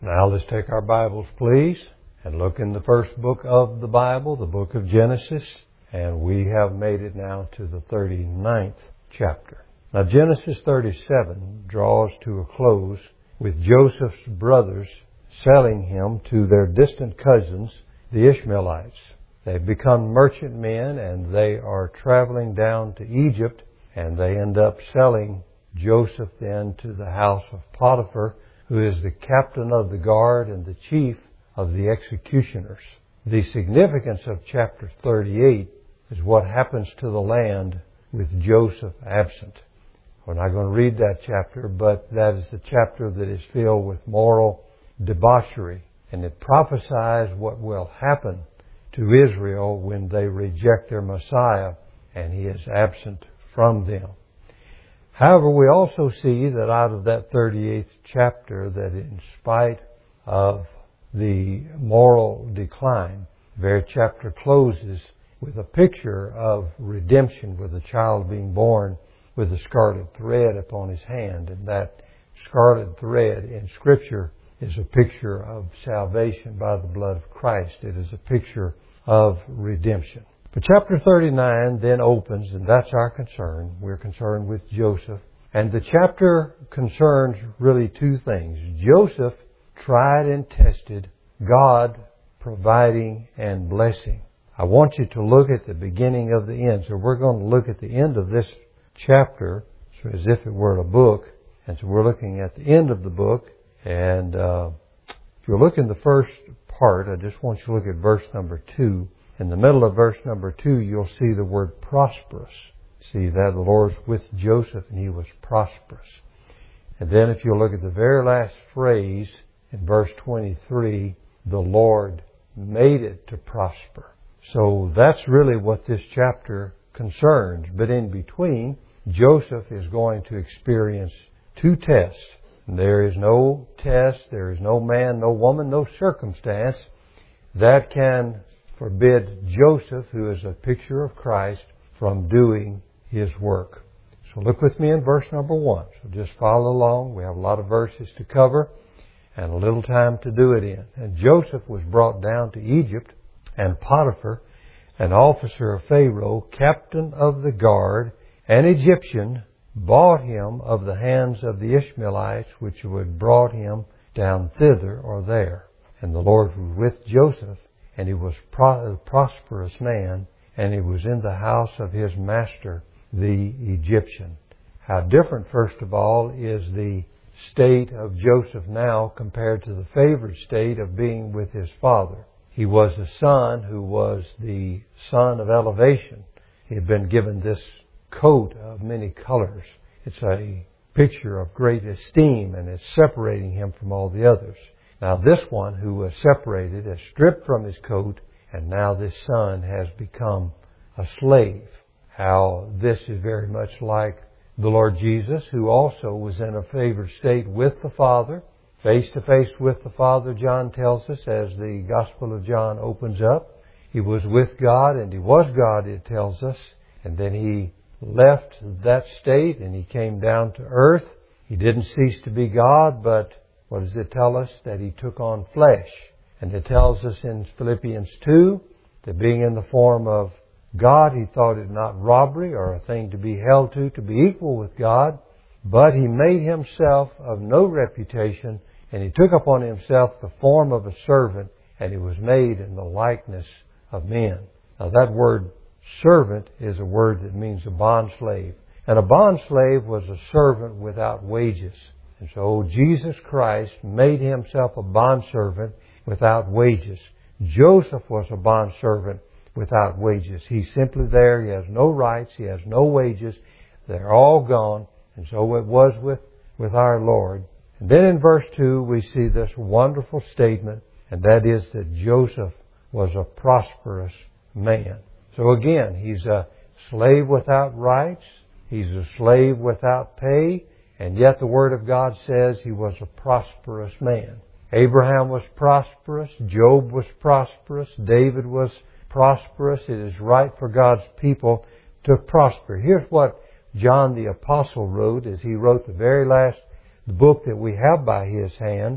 Now let's take our Bibles, please, and look in the first book of the Bible, the book of Genesis, and we have made it now to the 39th chapter. Now Genesis 37 draws to a close with Joseph's brothers selling him to their distant cousins, the Ishmaelites. They've become merchant men and they are traveling down to Egypt, and they end up selling Joseph then to the house of Potiphar, who is the captain of the guard and the chief of the executioners. The significance of chapter 38 is what happens to the land with Joseph absent. We're not going to read that chapter, but that is the chapter that is filled with moral debauchery, and it prophesies what will happen to Israel when they reject their Messiah and he is absent from them. However, we also see that out of that 38th chapter that in spite of the moral decline, the very chapter closes with a picture of redemption, with a child being born with a scarlet thread upon his hand. And that scarlet thread in Scripture is a picture of salvation by the blood of Christ. It is a picture of redemption. But chapter 39 then opens, and that's our concern. We're concerned with Joseph. And the chapter concerns really two things. Joseph tried and tested God providing and blessing. I want you to look at the beginning of the end. So we're going to look at the end of this chapter, so as if it were a book. And so we're looking at the end of the book. And if you look in the first part, I just want you to look at verse number 2. In the middle of verse number 2, you'll see the word prosperous. See that the Lord's with Joseph and he was prosperous. And then if you look at the very last phrase in verse 23, the Lord made it to prosper. So that's really what this chapter concerns. But in between, Joseph is going to experience two tests. There is no test, there is no man, no woman, no circumstance that can forbid Joseph, who is a picture of Christ, from doing his work. So look with me in verse number 1. So just follow along. We have a lot of verses to cover and a little time to do it in. And Joseph was brought down to Egypt, and Potiphar, an officer of Pharaoh, captain of the guard, an Egyptian, bought him of the hands of the Ishmaelites, which had brought him down thither or there. And the Lord was with Joseph, and he was a prosperous man, and he was in the house of his master, the Egyptian. How different, first of all, is the state of Joseph now compared to the favored state of being with his father. He was a son who was the son of elevation. He had been given this coat of many colors. It's a picture of great esteem, and it's separating him from all the others. Now this one who was separated is stripped from his coat, and now this son has become a slave. How this is very much like the Lord Jesus, who also was in a favored state with the Father, face to face with the Father, John tells us, as the Gospel of John opens up. He was with God, and he was God, it tells us. And then he left that state, and he came down to earth. He didn't cease to be God, but what does it tell us? That he took on flesh. And it tells us in Philippians 2 that being in the form of God, he thought it not robbery or a thing to be held to be equal with God. But he made himself of no reputation, and he took upon himself the form of a servant, and he was made in the likeness of men. Now that word servant is a word that means a bondslave. And a bondslave was a servant without wages. And so Jesus Christ made himself a bondservant without wages. Joseph was a bondservant without wages. He's simply there. He has no rights. He has no wages. They're all gone. And so it was with our Lord. And then in verse 2 we see this wonderful statement, and that is that Joseph was a prosperous man. So again, he's a slave without rights. He's a slave without pay. And yet the Word of God says he was a prosperous man. Abraham was prosperous. Job was prosperous. David was prosperous. It is right for God's people to prosper. Here's what John the Apostle wrote as he wrote the very last book that we have by his hand,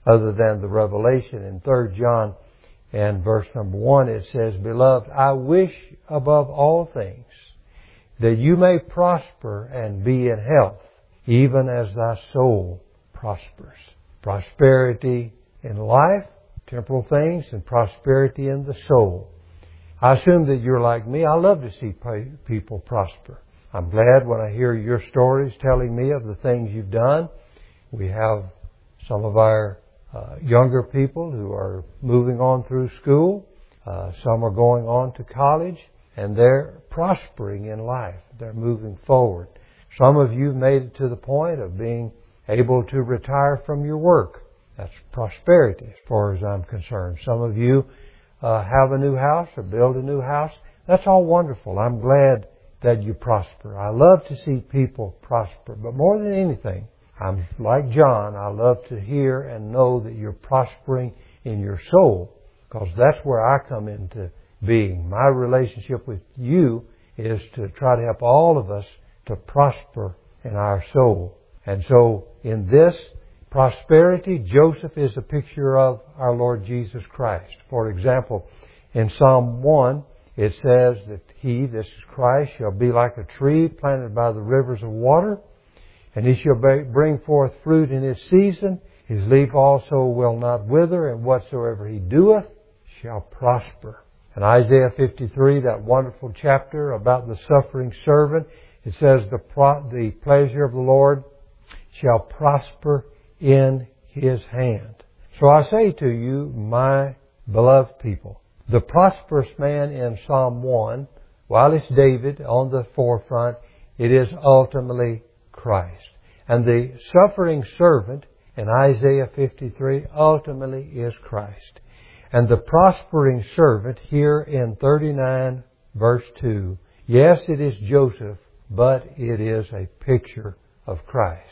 other than the revelation. In 3 John and verse number 1, it says, Beloved, I wish above all things that you may prosper and be in health, even as thy soul prospers. Prosperity in life, temporal things, and prosperity in the soul. I assume that you're like me. I love to see people prosper. I'm glad when I hear your stories telling me of the things you've done. We have some of our younger people who are moving on through school. Some are going on to college, and they're prospering in life. They're moving forward. Some of you made it to the point of being able to retire from your work. That's prosperity as far as I'm concerned. Some of you have a new house or build a new house. That's all wonderful. I'm glad that you prosper. I love to see people prosper. But more than anything, I'm like John. I love to hear and know that you're prospering in your soul, because that's where I come into being. My relationship with you is to try to help all of us to prosper in our soul. And so in this prosperity, Joseph is a picture of our Lord Jesus Christ. For example, in Psalm 1, it says that He, this is Christ, shall be like a tree planted by the rivers of water, and He shall bring forth fruit in His season. His leaf also will not wither, and whatsoever He doeth shall prosper. In Isaiah 53, that wonderful chapter about the suffering servant, it says the pleasure of the Lord shall prosper in His hand. So I say to you, my beloved people, the prosperous man in Psalm 1, while it's David on the forefront, it is ultimately Christ. And the suffering servant in Isaiah 53 ultimately is Christ. And the prospering servant here in 39 verse 2, yes, it is Joseph, but it is a picture of Christ.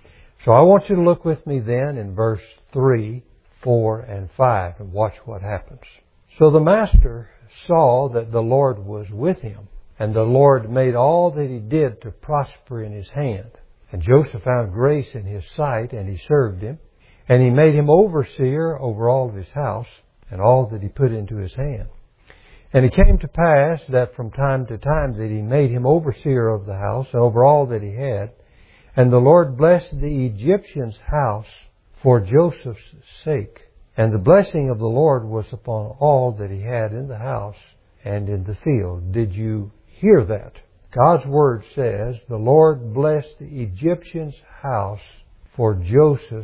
So I want you to look with me then in verse 3, 4, and 5 and watch what happens. So the master saw that the Lord was with him, and the Lord made all that he did to prosper in his hand. And Joseph found grace in his sight, and he served him. And he made him overseer over all of his house, and all that he put into his hand. And it came to pass that from time to time that he made him overseer of the house, and over all that he had. And the Lord blessed the Egyptian's house for Joseph's sake. And the blessing of the Lord was upon all that he had in the house and in the field. Did you hear that? God's Word says the Lord blessed the Egyptian's house for Joseph's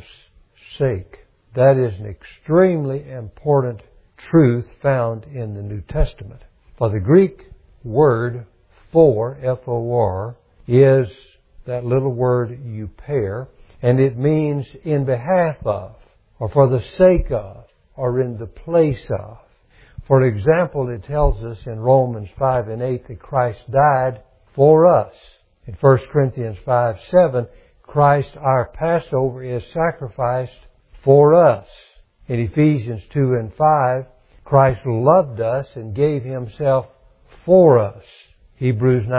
sake. That is an extremely important truth found in the New Testament. For the Greek word for, F-O-R, is that little word euper, and it means in behalf of, or for the sake of, or in the place of. For example, it tells us in Romans 5 and 8 that Christ died for us. In 1 Corinthians 5:7, Christ our Passover is sacrificed for us. In Ephesians 2 and 5, Christ loved us and gave Himself for us. Hebrews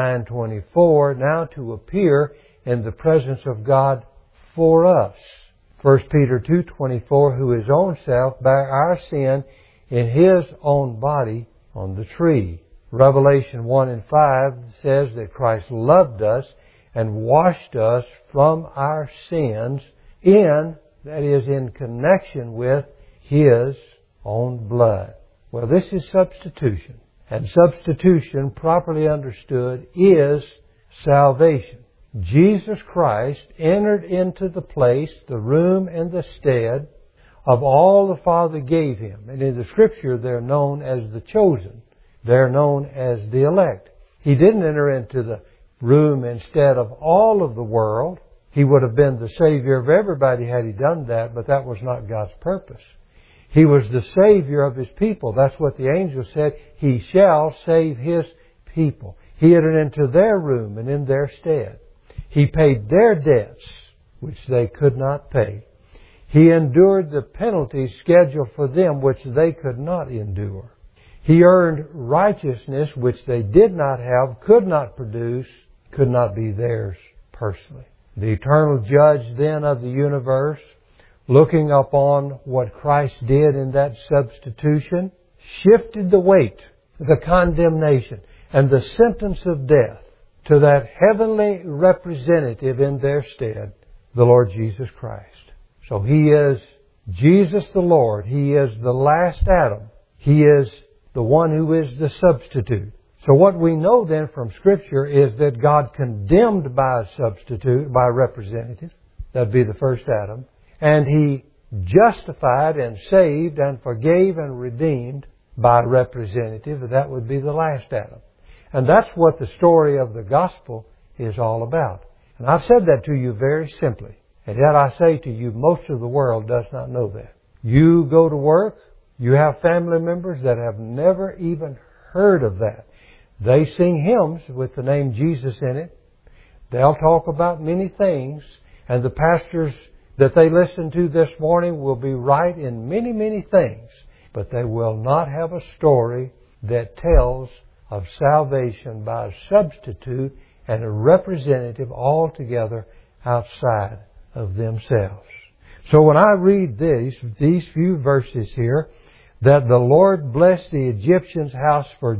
9:24, now to appear in the presence of God for us. 1 Peter 2:24, who His own self bare our sin in His own body on the tree. Revelation 1 and 5 says that Christ loved us and washed us from our sins that is in connection with His own blood. Well, this is substitution. And substitution, properly understood, is salvation. Jesus Christ entered into the place, the room, and the stead of all the Father gave Him. And in the Scripture, they're known as the chosen. They're known as the elect. He didn't enter into the room instead of all of the world. He would have been the Savior of everybody had He done that, but that was not God's purpose. He was the Savior of His people. That's what the angel said. He shall save His people. He entered into their room and in their stead. He paid their debts, which they could not pay. He endured the penalty scheduled for them, which they could not endure. He earned righteousness, which they did not have, could not produce, could not be theirs personally. The eternal judge then of the universe looking upon what Christ did in that substitution, shifted the weight, the condemnation, and the sentence of death to that heavenly representative in their stead, the Lord Jesus Christ. So He is Jesus the Lord. He is the last Adam. He is the one who is the substitute. So what we know then from Scripture is that God condemned by a substitute, by a representative. That'd be the first Adam. And He justified and saved and forgave and redeemed by a representative. That would be the last Adam. And that's what the story of the gospel is all about. And I've said that to you very simply. And yet I say to you, most of the world does not know that. You go to work, you have family members that have never even heard of that. They sing hymns with the name Jesus in it. They'll talk about many things. And the pastors that they listen to this morning will be right in many, many things. But they will not have a story that tells of salvation by a substitute and a representative altogether outside of themselves. So when I read these few verses here, that the Lord blessed the Egyptian's house for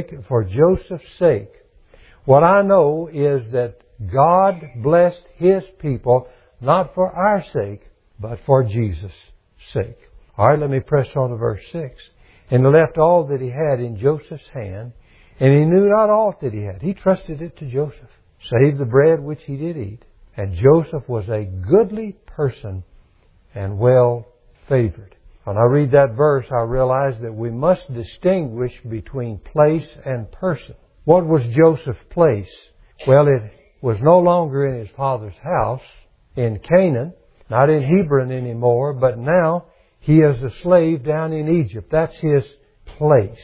Joseph's sake, what I know is that God blessed His people not for our sake, but for Jesus' sake. All right, let me press on to verse 6. And He left all that he had in Joseph's hand, and he knew not aught that he had. He trusted it to Joseph, save the bread which he did eat. And Joseph was a goodly person and well favored. When I read that verse, I realize that we must distinguish between place and person. What was Joseph's place? Well, it was no longer in his father's house in Canaan, not in Hebron anymore, but now he is a slave down in Egypt. That's his place.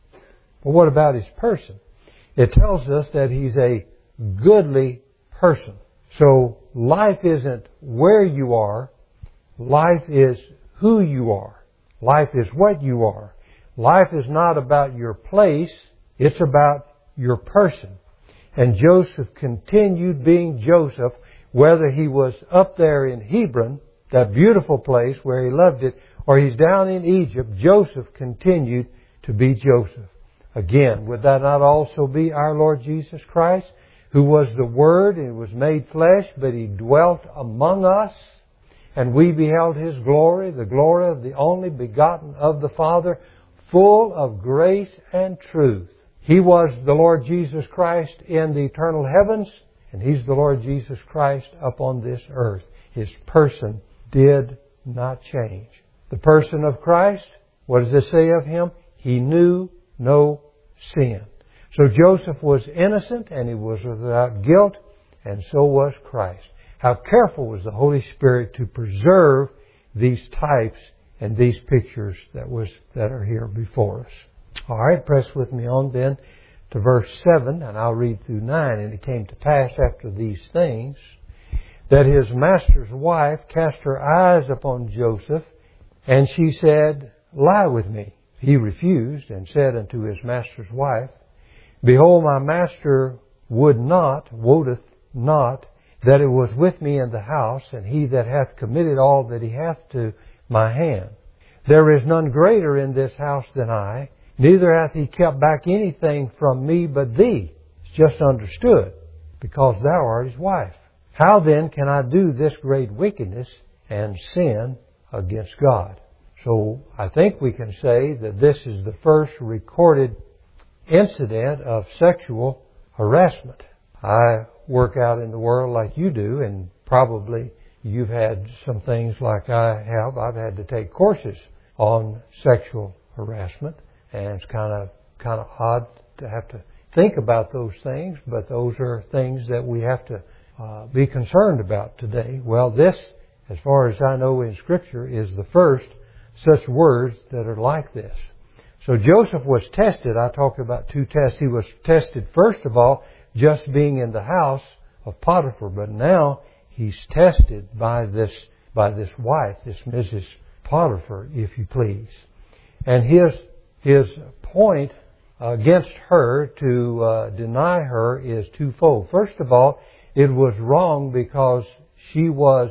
But what about his person? It tells us that he's a goodly person. So life isn't where you are. Life is who you are. Life is what you are. Life is not about your place. It's about your person. And Joseph continued being Joseph, whether he was up there in Hebron, that beautiful place where he loved it, or he's down in Egypt. Joseph continued to be Joseph. Again, would that not also be our Lord Jesus Christ, who was the Word and was made flesh, but He dwelt among us, and we beheld His glory, the glory of the only begotten of the Father, full of grace and truth. He was the Lord Jesus Christ in the eternal heavens, and He's the Lord Jesus Christ upon this earth. His person did not change. The person of Christ, what does it say of Him? He knew no sin. So Joseph was innocent and he was without guilt, and so was Christ. How careful was the Holy Spirit to preserve these types and these pictures that are here before us. All right, press with me on then to verse 7, and I'll read through 9. And it came to pass after these things that his master's wife cast her eyes upon Joseph, and she said, Lie with me. He refused and said unto his master's wife, Behold, my master wotteth not that it was with me in the house, and he that hath committed all that he hath to my hand. There is none greater in this house than I, neither hath he kept back anything from me but thee. It's just understood, because thou art his wife. How then can I do this great wickedness and sin against God? So I think we can say that this is the first recorded incident of sexual harassment. I work out in the world like you do, and probably you've had some things like I have. I've had to take courses on sexual harassment, and it's kind of odd to have to think about those things, but those are things that we have to be concerned about today. Well, this, as far as I know in Scripture, is the first such words that are like this. So Joseph was tested. I talked about two tests. He was tested, first of all, just being in the house of Potiphar, but now he's tested by this wife, this Mrs. Potiphar, if you please. And his point against her to deny her is twofold. First of all, it was wrong because she was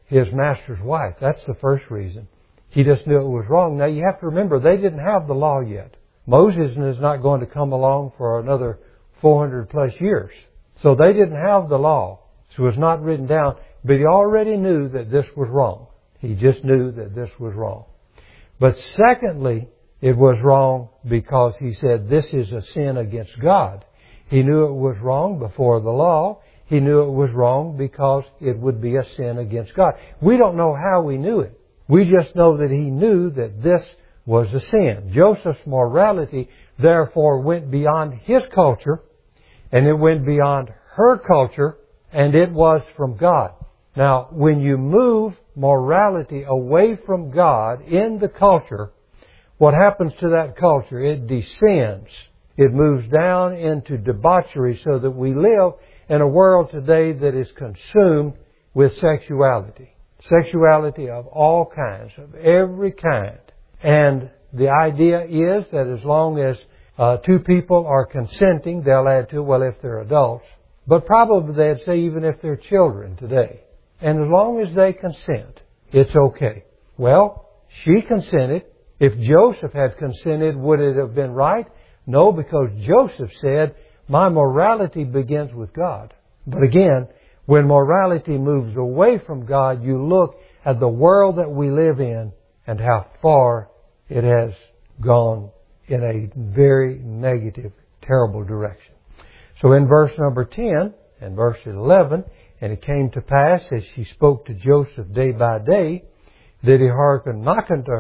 his master's wife. That's the first reason. He just knew it was wrong. Now you have to remember, they didn't have the law yet. Moses is not going to come along for another 400 plus years. So they didn't have the law. So it was not written down. But he already knew that this was wrong. He just knew that this was wrong. But secondly, it was wrong because he said this is a sin against God. He knew it was wrong before the law. He knew it was wrong because it would be a sin against God. We don't know how he knew it. We just know that he knew that this was a sin. Joseph's morality, therefore, went beyond his culture, and it went beyond her culture, and it was from God. Now, when you move morality away from God in the culture, what happens to that culture? It descends. It moves down into debauchery so that we live in a world today that is consumed with sexuality. Sexuality of all kinds, of every kind. And the idea is that as long as two people are consenting, they'll add to, well, if they're adults. But probably they'd say even if they're children today. And as long as they consent, it's okay. Well, she consented. If Joseph had consented, would it have been right? No, because Joseph said, my morality begins with God. But again, when morality moves away from God, you look at the world that we live in and how far it has gone in a very negative, terrible direction. So in verse number 10 and verse 11, and it came to pass as she spoke to Joseph day by day, that he hearkened not unto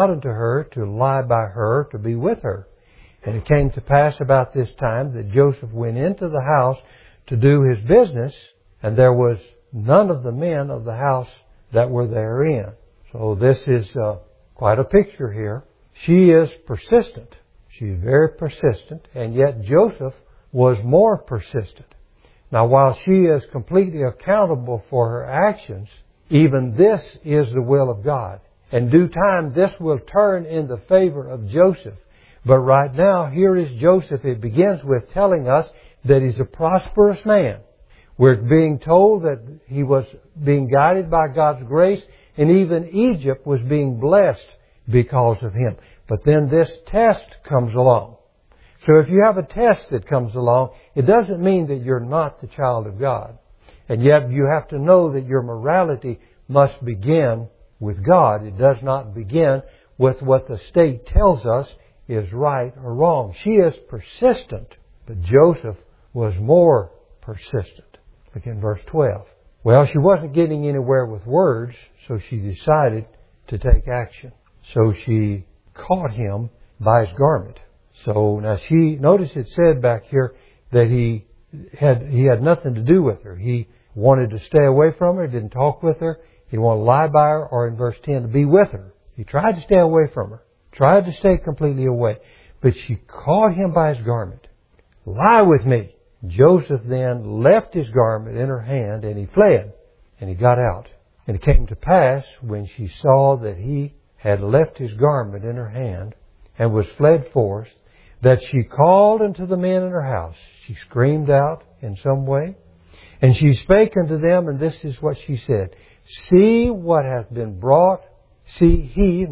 her to lie by her to be with her. And it came to pass about this time that Joseph went into the house to do his business, and there was none of the men of the house that were therein. So this is quite a picture here. She is persistent. She's very persistent, and yet Joseph was more persistent. Now, while she is completely accountable for her actions, even this is the will of God. In due time, this will turn in the favor of Joseph. But right now, here is Joseph. It begins with telling us that he's a prosperous man. We're being told that he was being guided by God's grace, and even Egypt was being blessed because of him. But then this test comes along. So if you have a test that comes along, it doesn't mean that you're not the child of God. And yet you have to know that your morality must begin with God. It does not begin with what the state tells us is right or wrong. She is persistent, but Joseph was more persistent. Look in verse 12. Well, she wasn't getting anywhere with words, so she decided to take action. So she caught him by his garment. So now notice it said back here that he had nothing to do with her. He wanted to stay away from her, didn't talk with her. He wanted to lie by her, or in verse 10, to be with her. He tried to stay away from her, tried to stay completely away. But she caught him by his garment. Lie with me. Joseph then left his garment in her hand, and he fled, and he got out. And it came to pass, when she saw that he had left his garment in her hand, and was fled forth, that she called unto the men in her house. She screamed out in some way. And she spake unto them, and this is what she said. See what hath been brought. See,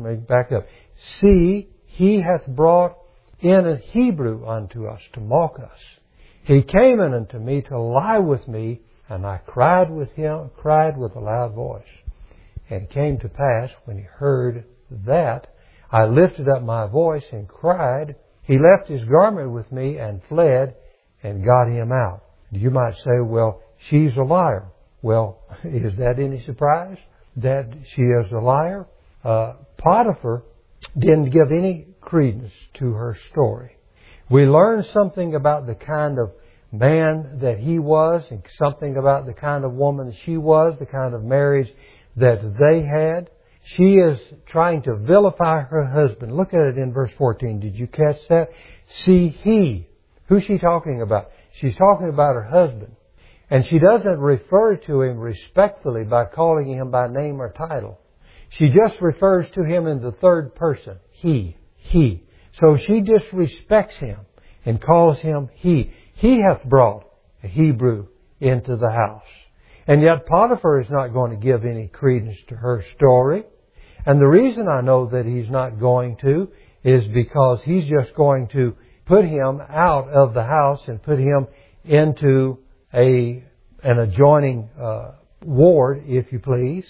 he hath brought in a Hebrew unto us to mock us. He came in unto me to lie with me, and I cried with a loud voice. And it came to pass, when he heard that, I lifted up my voice and cried. He left his garment with me and fled and got him out. You might say, well, she's a liar. Well, is that any surprise that she is a liar? Potiphar didn't give any credence to her story. We learn something about the kind of man that he was, and something about the kind of woman she was, the kind of marriage that they had. She is trying to vilify her husband. Look at it in verse 14. Did you catch that? See, he. Who's she talking about? She's talking about her husband. And she doesn't refer to him respectfully by calling him by name or title. She just refers to him in the third person. He. So she disrespects him and calls him he. He hath brought a Hebrew into the house. And yet Potiphar is not going to give any credence to her story. And the reason I know that he's not going to is because he's just going to put him out of the house and put him into an adjoining ward, if you please.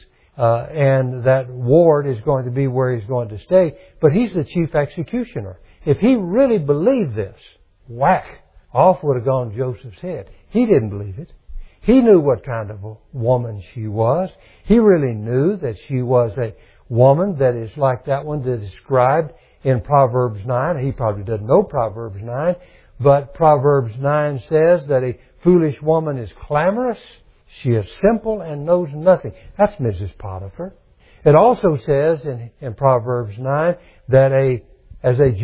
And that ward is going to be where he's going to stay. But he's the chief executioner. If he really believed this, whack, off would have gone Joseph's head. He didn't believe it. He knew what kind of a woman she was. He really knew that she was a woman that is like that one that is described in Proverbs 9. He probably doesn't know Proverbs 9, but Proverbs 9 says that a foolish woman is clamorous. She is simple and knows nothing. That's Mrs. Potiphar. It also says in Proverbs 9 that as a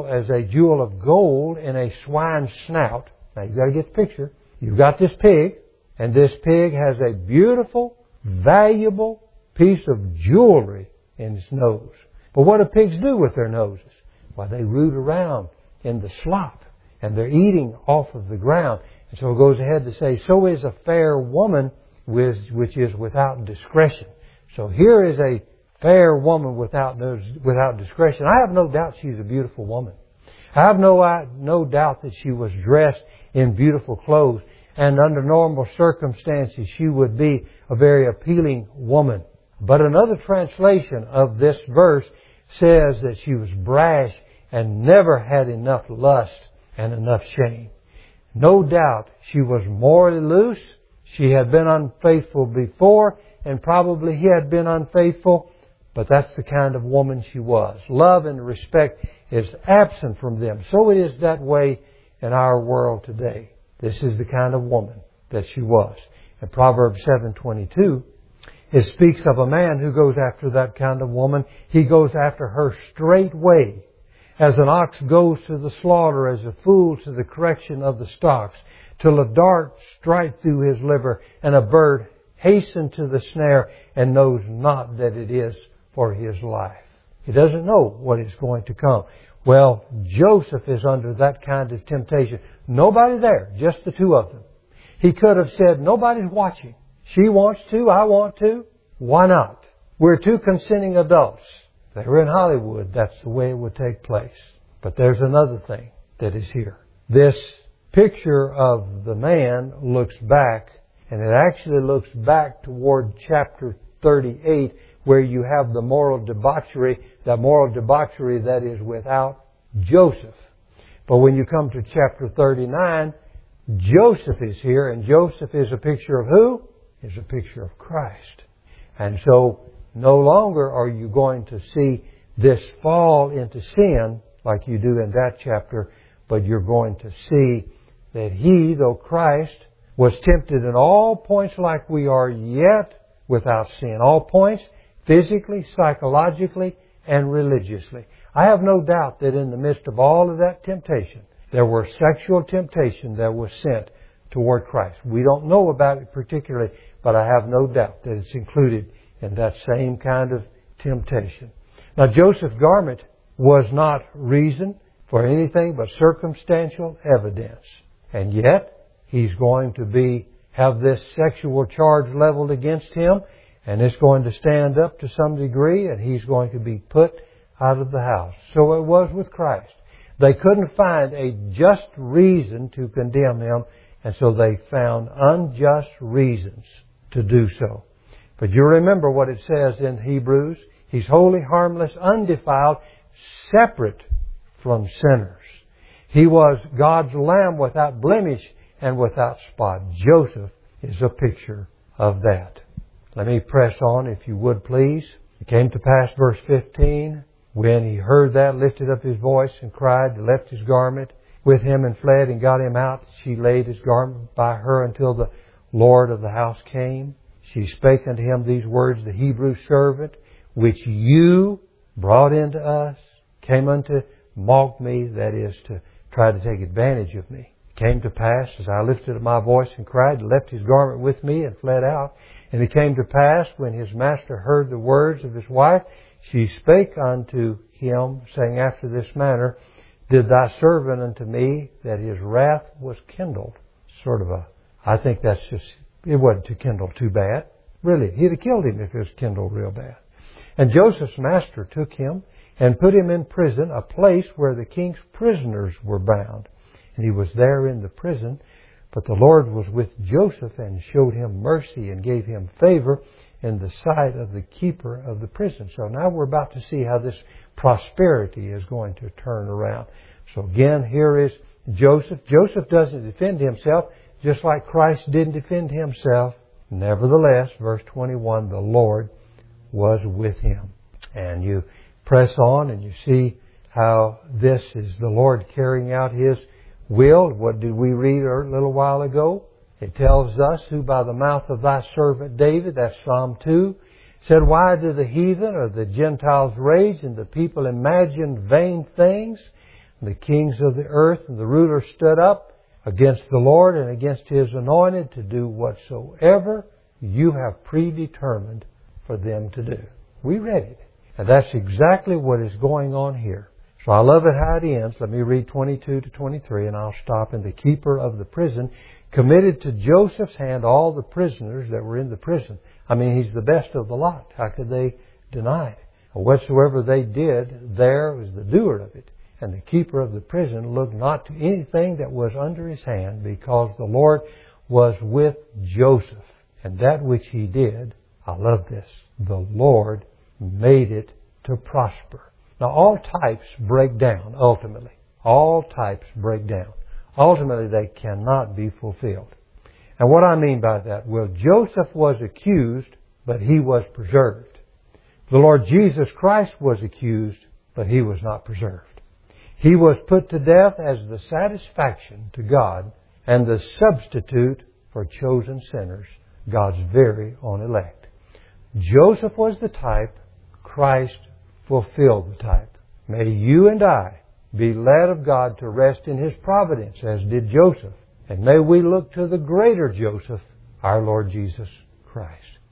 jewel of gold in a swine's snout. Now you've got to get the picture. You've got this pig, and this pig has a beautiful, valuable piece of jewelry in its nose. But what do pigs do with their noses? Why, they root around in the slop, and they're eating off of the ground. And so it goes ahead to say, so is a fair woman which is without discretion. So here is a fair woman without discretion. I have no doubt she's a beautiful woman. I have no doubt that she was dressed in beautiful clothes. And under normal circumstances, she would be a very appealing woman. But another translation of this verse says that she was brash and never had enough lust and enough shame. No doubt she was morally loose. She had been unfaithful before, and probably he had been unfaithful, but that's the kind of woman she was. Love and respect is absent from them. So it is that way in our world today. This is the kind of woman that she was. In Proverbs 7:22, it speaks of a man who goes after that kind of woman. He goes after her straightway. As an ox goes to the slaughter, as a fool to the correction of the stocks, till a dart strike through his liver, and a bird hasten to the snare, and knows not that it is for his life. He doesn't know what is going to come. Well, Joseph is under that kind of temptation. Nobody there, just the two of them. He could have said, nobody's watching. She wants to, I want to. Why not? We're two consenting adults. If they were in Hollywood, that's the way it would take place. But there's another thing that is here. This picture of the man looks back, and it actually looks back toward chapter 38, where you have the moral debauchery that is without Joseph. But when you come to chapter 39, Joseph is here, and Joseph is a picture of who? Is a picture of Christ. And so no longer are you going to see this fall into sin like you do in that chapter, but you're going to see that he, though Christ, was tempted in all points like we are, yet without sin. All points, physically, psychologically, and religiously. I have no doubt that in the midst of all of that temptation, there were sexual temptation that was sent toward Christ. We don't know about it particularly, but I have no doubt that it's included in that same kind of temptation. Now, Joseph's garment was not reason for anything but circumstantial evidence. And yet, he's going to have this sexual charge leveled against him, and it's going to stand up to some degree, and he's going to be put out of the house. So it was with Christ. They couldn't find a just reason to condemn him, and so they found unjust reasons to do so. But you remember what it says in Hebrews. He's holy, harmless, undefiled, separate from sinners. He was God's Lamb without blemish and without spot. Joseph is a picture of that. Let me press on, if you would, please. It came to pass, verse 15, when he heard that, lifted up his voice and cried, left his garment with him and fled and got him out. She laid his garment by her until the Lord of the house came. She spake unto him these words, the Hebrew servant, which you brought into us, came unto mock me, that is, to try to take advantage of me. It came to pass, as I lifted up my voice and cried, left his garment with me and fled out. And it came to pass, when his master heard the words of his wife, she spake unto him, saying after this manner, did thy servant unto me, that his wrath was kindled. I think that's just it wasn't to kindle too bad. Really, he'd have killed him if it was kindled real bad. And Joseph's master took him and put him in prison, a place where the king's prisoners were bound. And he was there in the prison. But the Lord was with Joseph and showed him mercy and gave him favor in the sight of the keeper of the prison. So now we're about to see how this prosperity is going to turn around. So again, here is Joseph. Joseph doesn't defend himself, just like Christ didn't defend himself. Nevertheless, verse 21, the Lord was with him. And you press on and you see how this is the Lord carrying out His will. What did we read a little while ago? It tells us who by the mouth of thy servant David, that's Psalm 2, said, why do the heathen or the Gentiles rage and the people imagine vain things? And the kings of the earth and the rulers stood up against the Lord and against His anointed to do whatsoever you have predetermined for them to do. We read it. And that's exactly what is going on here. So I love it how it ends. Let me read 22 to 23 and I'll stop. And the keeper of the prison committed to Joseph's hand all the prisoners that were in the prison. I mean, he's the best of the lot. How could they deny it? And whatsoever they did, there was the doer of it. And the keeper of the prison looked not to anything that was under his hand, because the Lord was with Joseph. And that which he did, I love this, the Lord made it to prosper. Now, all types break down, ultimately. All types break down. Ultimately, they cannot be fulfilled. And what I mean by that, well, Joseph was accused, but he was preserved. The Lord Jesus Christ was accused, but He was not preserved. He was put to death as the satisfaction to God and the substitute for chosen sinners, God's very own elect. Joseph was the type. Christ fulfilled the type. May you and I be led of God to rest in His providence, as did Joseph. And may we look to the greater Joseph, our Lord Jesus Christ.